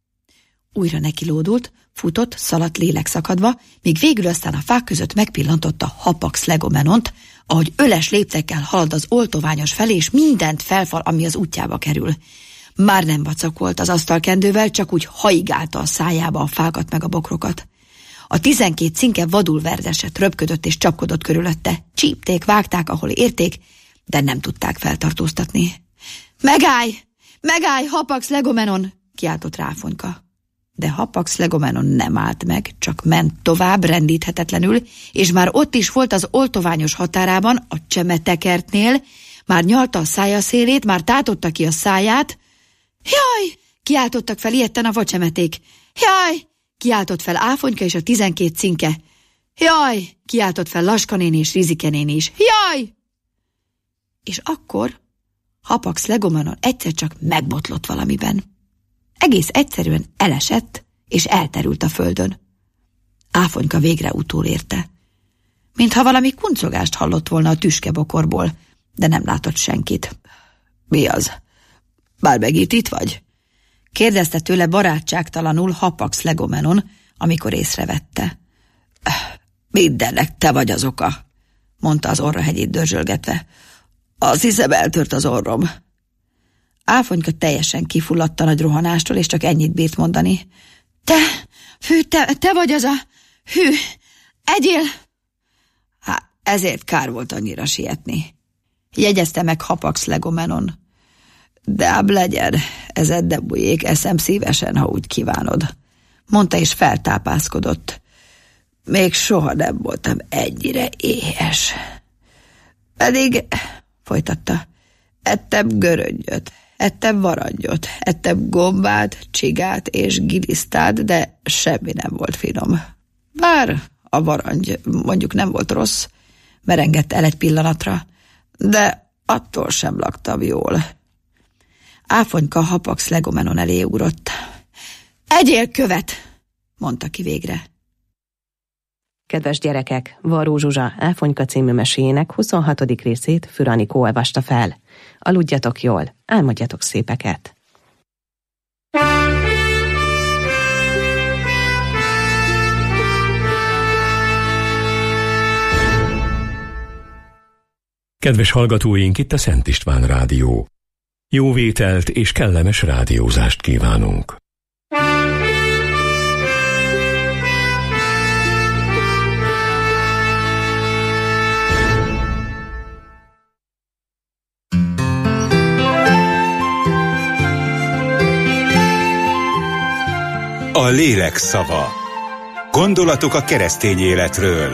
Újra nekilódult, futott, szaladt lélekszakadva, míg végül aztán a fák között megpillantotta Hapax legomenont, ahogy öles léptekkel halad az oltoványos felé, és mindent felfal, ami az útjába kerül. Már nem vacakolt az asztalkendővel, csak úgy haigálta a szájába a fákat meg a bokrokat. A 12 cinke vadul verdesett, röpködött és csapkodott körülötte. Csípték, vágták, ahol érték, de nem tudták feltartóztatni. Megállj, Hapax legomenon! kiáltott rá Áfonyka. De Hapax Legomenon nem állt meg, csak ment tovább rendíthetetlenül, és már ott is volt az oltoványos határában, a csemetekertnél, már nyalta a szája szélét, már tátotta ki a száját. Jaj! Kiáltottak fel ijedten a vacsemeték. Jaj! Kiáltott fel Áfonyka és a 12 cinke. Jaj! Kiáltott fel Laska néni és Rizike néni is. Jaj! És akkor Hapax Legomenon egyszer csak megbotlott valamiben. Egész egyszerűen elesett, és elterült a földön. Áfonyka végre utolérte. Mintha valami kuncogást hallott volna a tüskebokorból, de nem látott senkit. Mi az? Már megint itt vagy? Kérdezte tőle barátságtalanul Hapax Legomenon, amikor észrevette. Mindennek te vagy az oka, mondta az orrahegyét dörzsölgetve. Azt hiszem, eltört az orrom. Áfonyka teljesen kifulladt a nagy rohanástól, és csak ennyit bírt mondani. Te vagy az a hű, egyél! Ezért kár volt annyira sietni. Jegyezte meg Hapax Legomenon. De ám legyen, ezed ne bújjék, eszem szívesen, ha úgy kívánod, mondta, és feltápászkodott. Még soha nem voltam ennyire éhes. Pedig, folytatta, ettem göröngyöt, ettem varangyot, ettem gombát, csigát és gilisztát, de semmi nem volt finom. Bár a varangy mondjuk nem volt rossz, merengett el egy pillanatra, de attól sem laktam jól. Áfonyka Hapax Legomenon elé ugrott. Egyél követ, mondta ki végre. Kedves gyerekek, Varró Zsuzsa Áfonyka című meséjének 26. részét Füranikó olvasta fel. Aludjatok jól, álmodjatok szépeket! Kedves hallgatóink, itt a Szent István Rádió. Jó vételt és kellemes rádiózást kívánunk! A lélek szava. Gondolatok a keresztény életről.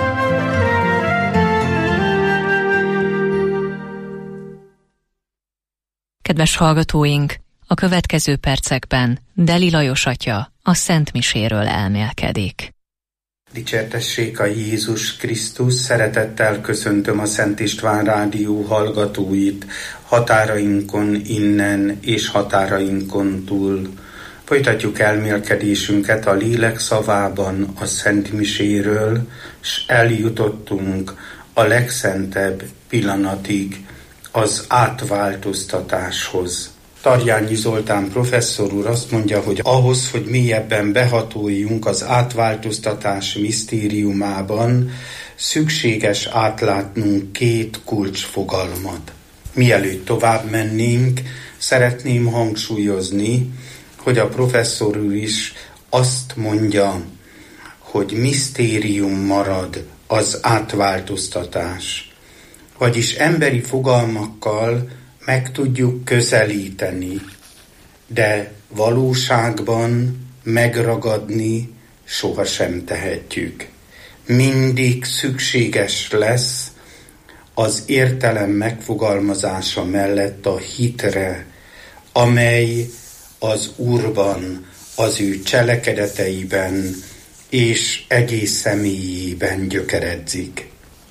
Kedves hallgatóink, a következő percekben Deli Lajos atya a Szent Miséről elmélkedik. Dicsértessék a Jézus Krisztus, szeretettel köszöntöm a Szent István Rádió hallgatóit határainkon innen és határainkon túl. Folytatjuk elmélkedésünket a lélek szavában a Szent Miséről, s eljutottunk a legszentebb pillanatig, az átváltoztatáshoz. Tarjányi Zoltán professzor úr azt mondja, hogy ahhoz, hogy mélyebben behatoljunk az átváltoztatás misztériumában, szükséges átlátnunk két kulcsfogalmat. Mielőtt tovább mennénk, szeretném hangsúlyozni, hogy a professzor úr is azt mondja, hogy misztérium marad az átváltoztatás. Vagyis emberi fogalmakkal meg tudjuk közelíteni, de valóságban megragadni sohasem tehetjük. Mindig szükséges lesz az értelem megfogalmazása mellett a hitre, amely az Úrban, az ő cselekedeteiben és egész személyében gyökeredzik.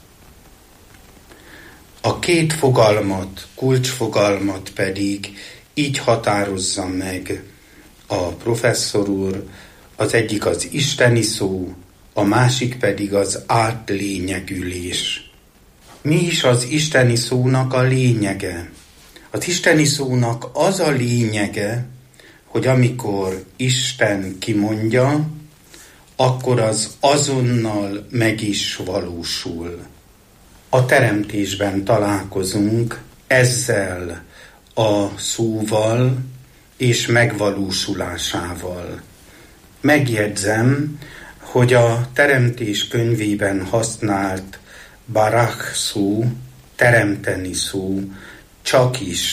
A két fogalmat, kulcsfogalmat pedig így határozza meg a professzor úr, az egyik az isteni szó, a másik pedig az átlényegülés. Mi is az isteni szónak a lényege? Az isteni szónak az a lényege, hogy amikor Isten kimondja, akkor az azonnal meg is valósul. A teremtésben találkozunk ezzel a szóval és megvalósulásával. Megjegyzem, hogy a teremtés könyvében használt barach szó, teremteni szó csak is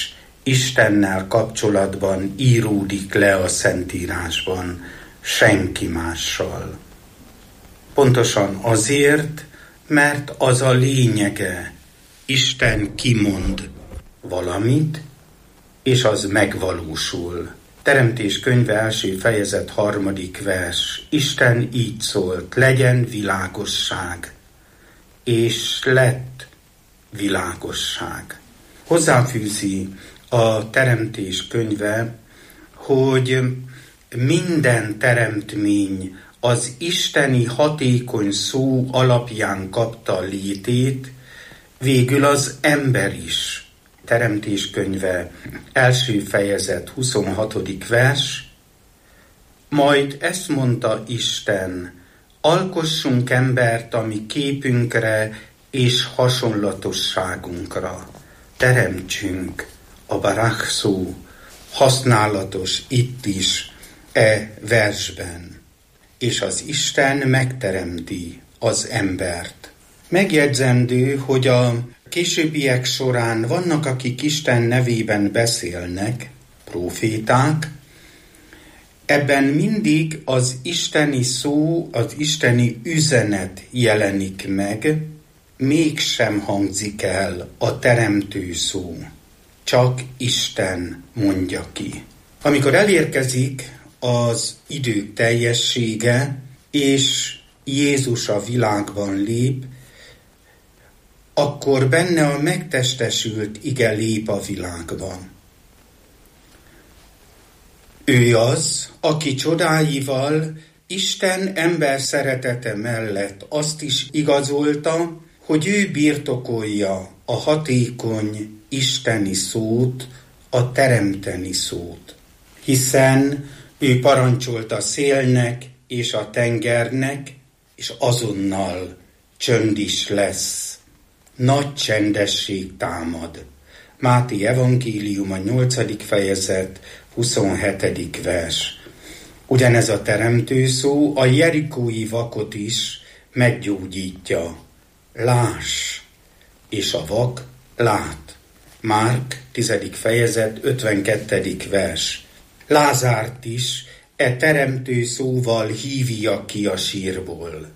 Istennel kapcsolatban íródik le a Szentírásban, senki mással. Pontosan azért, mert az a lényege, Isten kimond valamit, és az megvalósul. Teremtés könyve 1. fejezet 3. vers. Isten így szólt, legyen világosság, és lett világosság. Hozzáfűzi a Teremtés könyve, hogy minden teremtmény az isteni hatékony szó alapján kapta létét, végül az ember is. Teremtés könyve 1. fejezet 26. vers. Majd ezt mondta Isten, alkossunk embert a mi képünkre és hasonlatosságunkra. Teremtsünk, a barach szó használatos itt is versben. És az Isten megteremti az embert. Megjegyzendő, hogy a későbbiek során vannak, akik Isten nevében beszélnek, próféták, ebben mindig az isteni szó, az isteni üzenet jelenik meg, mégsem hangzik el a teremtő szó, csak Isten mondja ki. Amikor elérkezik az idők teljessége, és Jézus a világban lép, akkor benne a megtestesült ige lép a világba. Ő az, aki csodáival Isten ember szeretete mellett azt is igazolta, hogy ő birtokolja a hatékony isteni szót, a teremteni szót. Hiszen ő parancsolt a szélnek és a tengernek, és azonnal csönd is lesz. Nagy csendesség támad. Máté evangélium a 8. fejezet 27. vers. Ugyanez a teremtő szó a jerikói vakot is meggyógyítja. Láss, és a vak lát. Márk 10. fejezet 52. vers. Lázárt is teremtő szóval hívja ki a sírból.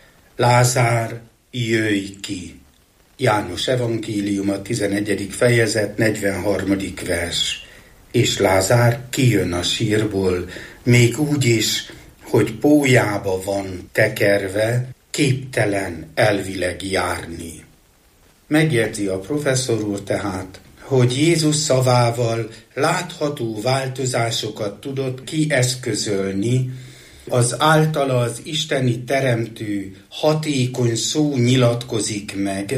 Lázár, jöjj ki! János evangélium a 11. fejezet 43. vers. És Lázár kijön a sírból, még úgy is, hogy pólyába van tekerve, képtelen elvileg járni. Megjegyzi a professzor úr tehát, hogy Jézus szavával látható változásokat tudott kieszközölni, az általa az isteni teremtő hatékony szó nyilatkozik meg,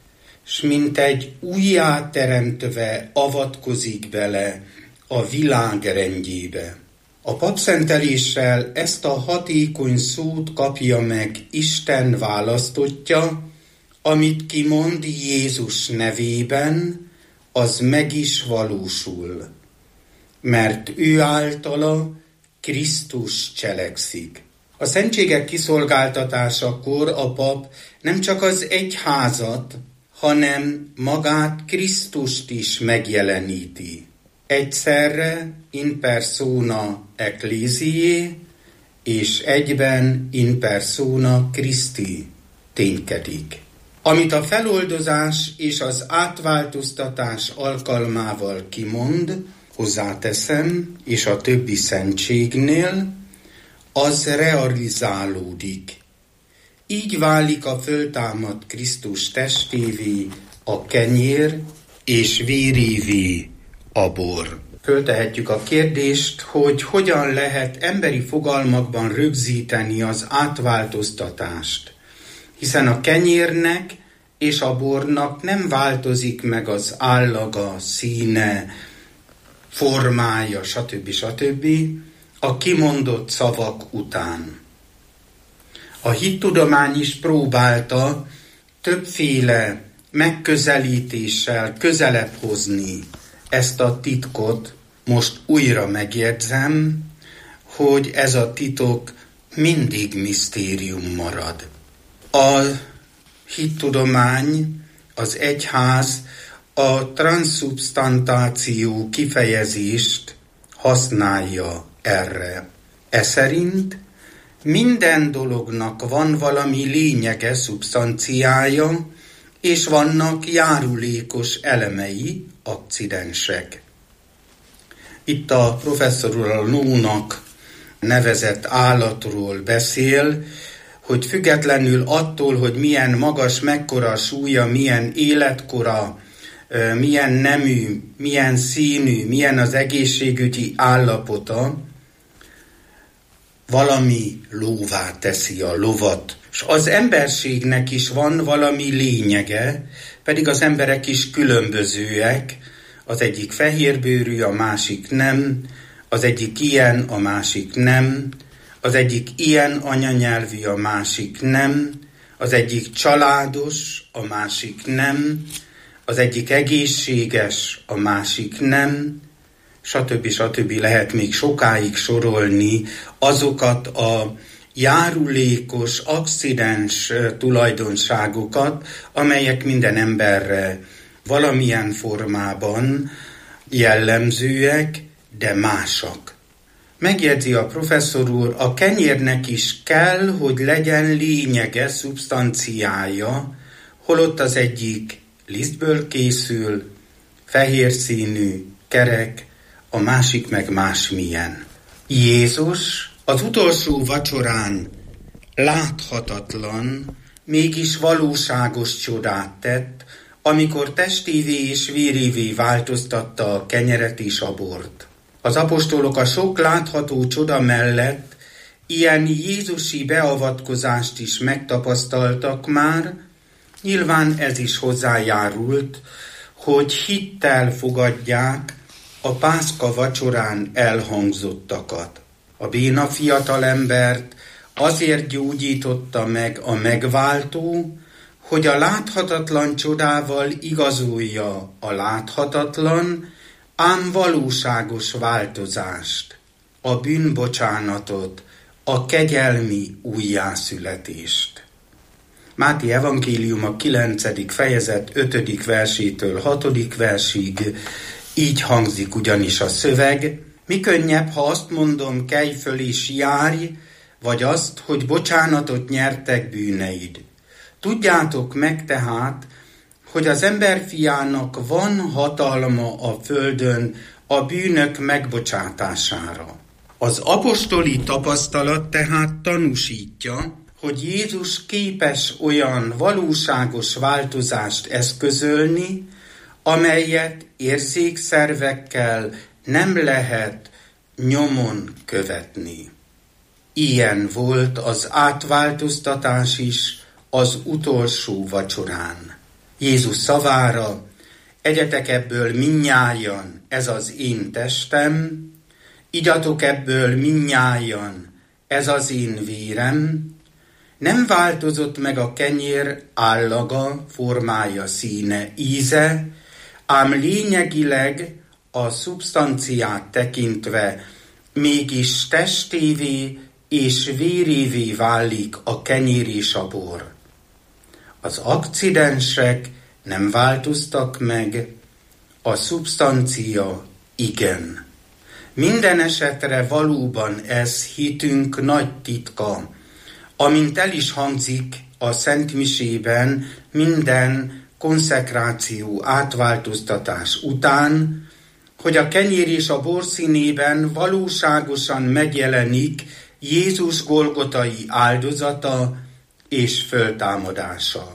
s mintegy újjáteremtve avatkozik bele a világ rendjébe. A papszenteléssel ezt a hatékony szót kapja meg Isten választottja, amit kimond Jézus nevében, az meg is valósul, mert ő általa Krisztus cselekszik. A szentségek kiszolgáltatásakor a pap nem csak az egyházat, hanem magát Krisztust is megjeleníti. Egyszerre in persona ecclesiae és egyben in persona Christi ténykedik. Amit a feloldozás és az átváltoztatás alkalmával kimond, hozzáteszem, és a többi szentségnél, az realizálódik. Így válik a föltámadt Krisztus testévé a kenyér, és vérévé a bor. Föltehetjük a kérdést, hogy hogyan lehet emberi fogalmakban rögzíteni az átváltoztatást, hiszen a kenyérnek és a bornak nem változik meg az állaga, színe, formája, stb. A kimondott szavak után. A hittudomány is próbálta többféle megközelítéssel közelebb hozni ezt a titkot. Most újra megjegyzem, hogy ez a titok mindig misztérium marad. A hittudomány, az egyház a transzubsztantáció kifejezést használja erre. Eszerint minden dolognak van valami lényege, szubsztanciája, és vannak járulékos elemei, akcidensek. Itt a professzor úr a lónak nevezett állatról beszél, hogy függetlenül attól, hogy milyen magas, mekkora súlya, milyen életkora, milyen nemű, milyen színű, milyen az egészségügyi állapota, valami lóvá teszi a lovat. És az emberségnek is van valami lényege, pedig az emberek is különbözőek. Az egyik fehérbőrű, a másik nem, az egyik ilyen, a másik nem, az egyik ilyen anyanyelvű, a másik nem, az egyik családos, a másik nem, az egyik egészséges, a másik nem, stb. Lehet még sokáig sorolni azokat a járulékos, akcidens tulajdonságokat, amelyek minden emberre valamilyen formában jellemzőek, de másak. Megjegyzi a professzor úr, a kenyérnek is kell, hogy legyen lényege, szubsztanciája, holott az egyik lisztből készül, fehér színű, kerek, a másik meg másmilyen. Jézus az utolsó vacsorán láthatatlan, mégis valóságos csodát tett, amikor testévé és vérévé változtatta a kenyeret és a bort. Az apostolok a sok látható csoda mellett ilyen jézusi beavatkozást is megtapasztaltak már, nyilván ez is hozzájárult, hogy hittel fogadják a Pászka vacsorán elhangzottakat. A béna fiatalembert azért gyógyította meg a megváltó, hogy a láthatatlan csodával igazolja a láthatatlan, ám valóságos változást, a bűnbocsánatot, a kegyelmi újjászületést. Máté evangéliuma 9. fejezet 5. versétől 6. versig így hangzik ugyanis a szöveg: mi könnyebb, ha azt mondom, kelj föl és járj, vagy azt, hogy bocsánatot nyertek bűneid. Tudjátok meg tehát, hogy az emberfiának van hatalma a földön a bűnök megbocsátására. Az apostoli tapasztalat tehát tanúsítja, hogy Jézus képes olyan valóságos változást eszközölni, amelyet érzékszervekkel nem lehet nyomon követni. Ilyen volt az átváltoztatás is az utolsó vacsorán. Jézus szavára: egyetek ebből mindnyájan, ez az én testem, igyatok ebből mindnyájan, ez az én vérem, nem változott meg a kenyér állaga, formája, színe, íze, ám lényegileg a szubsztanciát tekintve mégis testévé és vérévé válik a kenyér és a bor. Az akcidensek nem változtak meg, a szubsztancia igen. Minden esetre valóban ez hitünk nagy titka, amint el is hangzik a szentmisében minden konszekráció, átváltoztatás után, hogy a kenyér és a bor színében valóságosan megjelenik Jézus golgotai áldozata és föltámadása.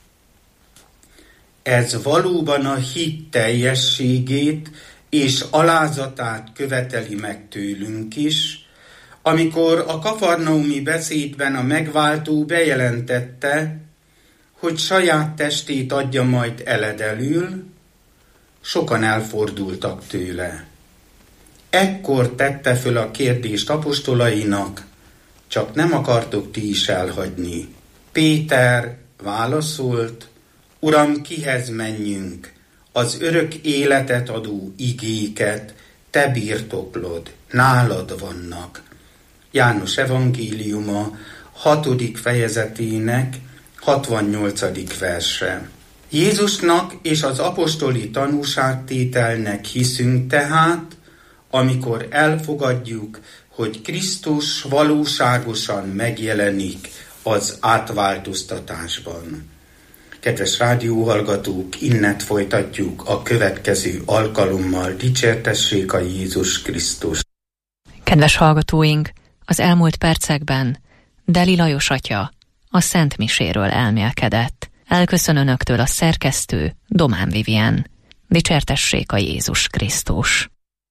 Ez valóban a hit teljességét és alázatát követeli meg tőlünk is, amikor a kafarnaumi beszédben a megváltó bejelentette, hogy saját testét adja majd eledelül, sokan elfordultak tőle. Ekkor tette föl a kérdést apostolainak: csak nem akartok ti is elhagyni? Péter válaszolt: Uram, kihez menjünk? Az örök életet adó igéket te birtoklod, nálad vannak. János evangéliuma 6. fejezetének 68. verse. Jézusnak és az apostoli tanúságtételnek hiszünk tehát, amikor elfogadjuk, hogy Krisztus valóságosan megjelenik az átváltoztatásban. Kedves rádióhallgatók, innent folytatjuk a következő alkalommal. Dicsértessék a Jézus Krisztus! Kedves hallgatóink, az elmúlt percekben Deli Lajos atya a Szent Miséről elmélkedett. Elköszön önöktől a szerkesztő, Domán Vivien. Dicsértessék a Jézus Krisztus!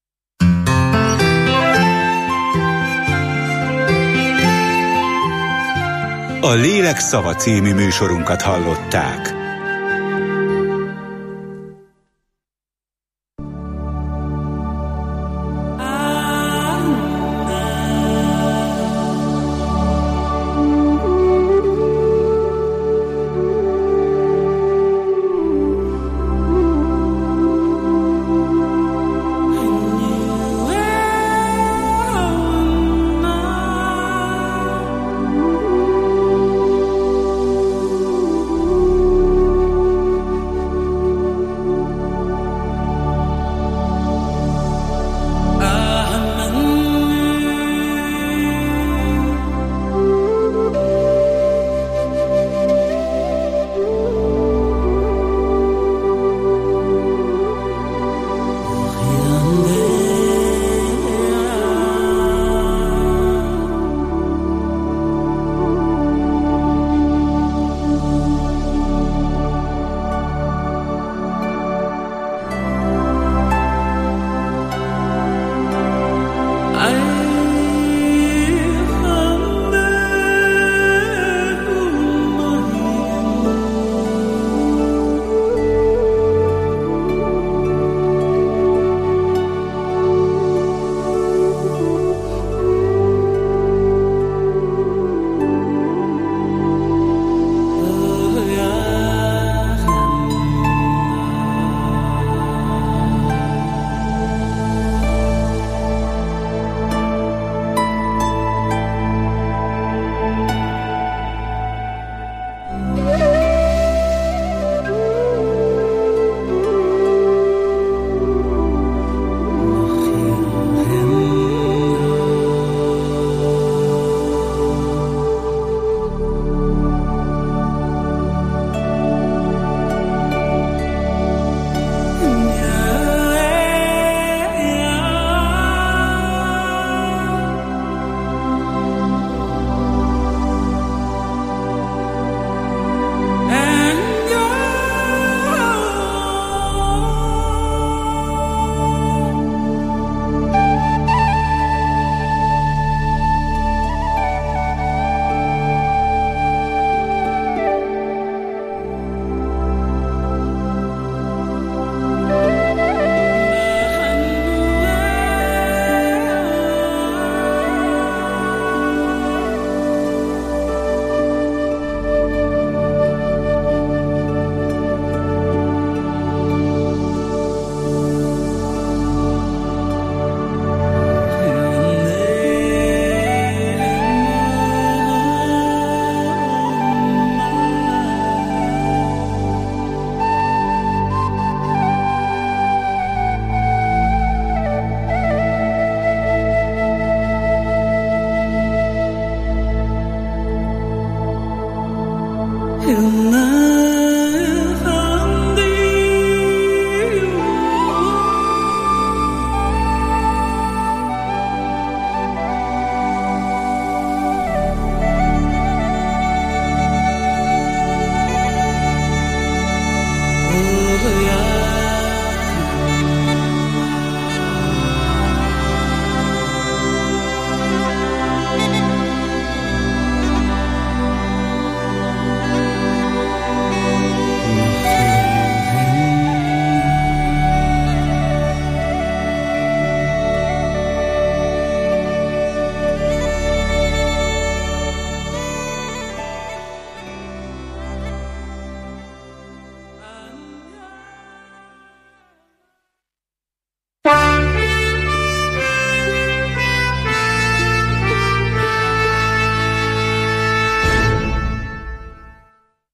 A Lélek szava című műsorunkat hallották.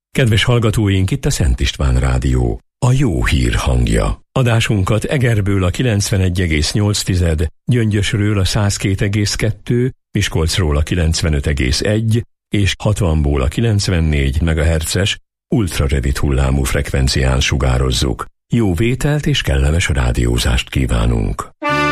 Kedves hallgatóink, itt a Szent István Rádió, a jó hír hangja. Adásunkat Egerből a 91,8, Gyöngyösről a 102,2, Miskolcról a 95,1 és 60-ból a 94 MHz-es ultrarövid hullámú frekvencián sugározzuk. Jó vételt és kellemes rádiózást kívánunk!